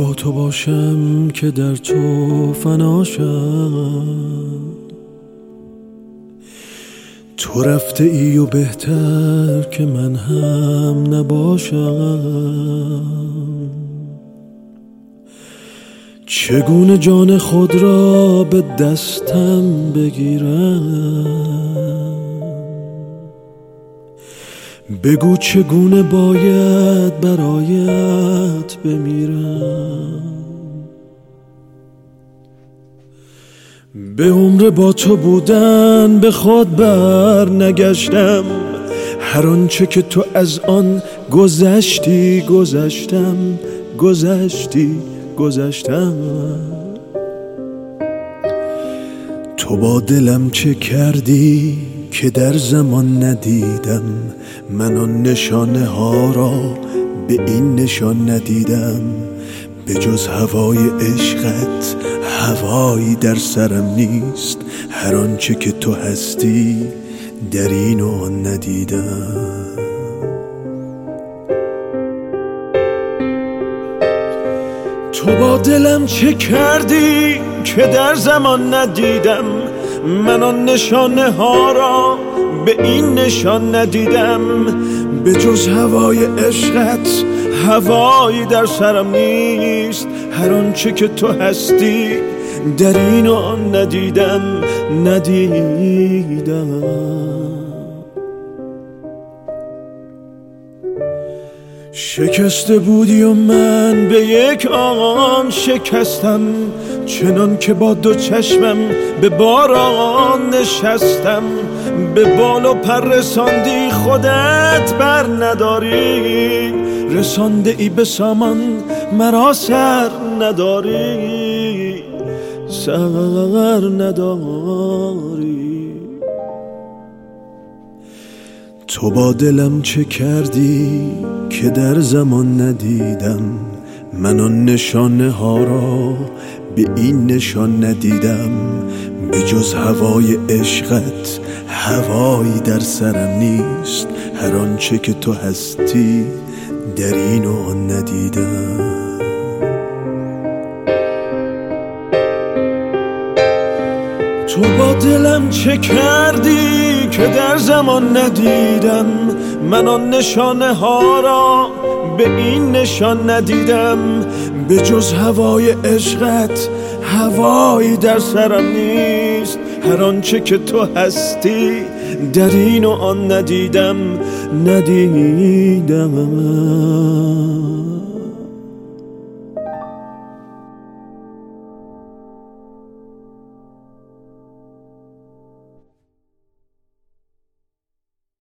با تو باشم که در تو فناشم، تو رفته ای و بهتر که من هم نباشم. چگونه جان خود را به دستم بگیرم؟ بگو چگونه باید برایت بمیرم. به عمر با تو بودن به خود بر نگشتم، هر آنچه که تو از آن گذشتی گذشتم. تو با دلم چه کردی که در زمان ندیدم؟ من آن نشانه ها را به این نشان ندیدم. به جز هوای عشقت هوایی در سرم نیست، هر آنچه که تو هستی در این و آن ندیدم. تو با دلم چه کردی که در زمان ندیدم؟ من آن نشانه ها را به این نشان ندیدم. به جز هوای عشقت هوایی در سرم نیست، هر آنچه که تو هستی در این و آن ندیدم. شکسته بودی و من به یک آن شکستم، چنان که با دو چشمم به باران نشستم. به بال و پر رساندی خودت بر نداری، رسانده ای به سامان مرا سر نداری. تو با دلم چه کردی که در زمان ندیدم؟ من آن نشانه ها را به این نشان ندیدم. به جز هوای عشقت هوایی در سرم نیست، هر آنچه که تو هستی در این و آن ندیدم. تو با دلم چه کردی که در زمان ندیدم؟ من آن نشانه ها را به این نشان ندیدم. به جز هوای عشقت هوایی در سرم نیست، هر آنچه که تو هستی در این و آن ندیدم.